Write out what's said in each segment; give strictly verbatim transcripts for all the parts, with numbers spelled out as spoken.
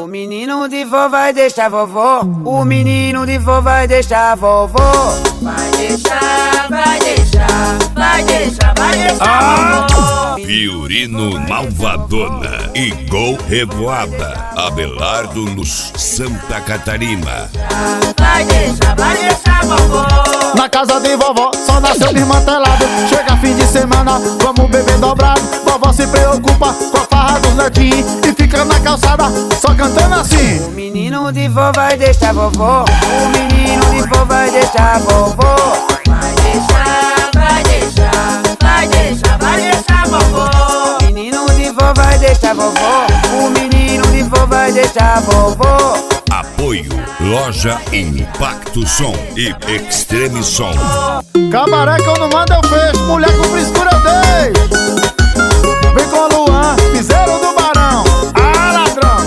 menino de vó vai deixar vovó. O menino de vó vai deixar vovó. Vai deixar, vai deixar, vai deixar, vai deixar ah! vovó. Fiorino Malvadona e Gol Revoada, Abelardo Luz, Santa Catarina. Vai deixar, vai deixar vovó. Na casa de vovó só nasceu desmantelado. Chega fim de semana, vamos beber dobrado. Vovó se preocupa com a farra dos netinhos e fica na calçada só cantando assim. O menino de vó vai deixar vovó. O menino de vó vai deixar vovó. Vai deixar, vai deixar, vai deixar, vai deixar vovó. O menino de vó vai deixar vovó. O menino de vó vai deixar vovó. Apoio Loja Impacto Som e Extreme Som. Cabaré que eu não mando eu fecho, mulher com frescura eu deixo. Vem com o Luan, piseiro do Barão. Ah, ladrão!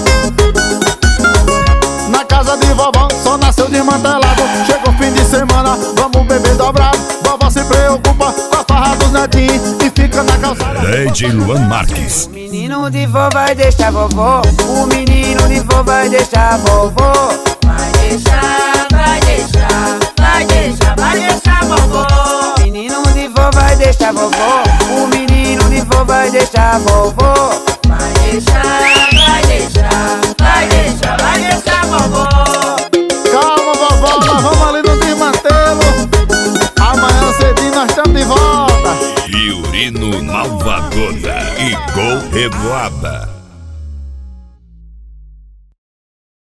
Na casa de vovó só nasceu desmantelado. Chegou fim de semana, vamos beber dobrado. Vovó se preocupa com a farra dos netinhos e fica na calçada. D J Luan Marques. O menino de vó vai deixar vovó. O menino de vó vai deixar vovó. Vai deixar, vai deixar, vai deixar, vai deixar vovó. O menino de vó vai deixar vovó. O menino de vó vai deixar vovó. Vai deixar, vai deixar, vai deixar, vai deixar vovó. Calma, vovó, nós vamos ali no desmantelo. Amanhã cedinho nós estamos de volta. Fiorino Malvadona e Gol Revoada.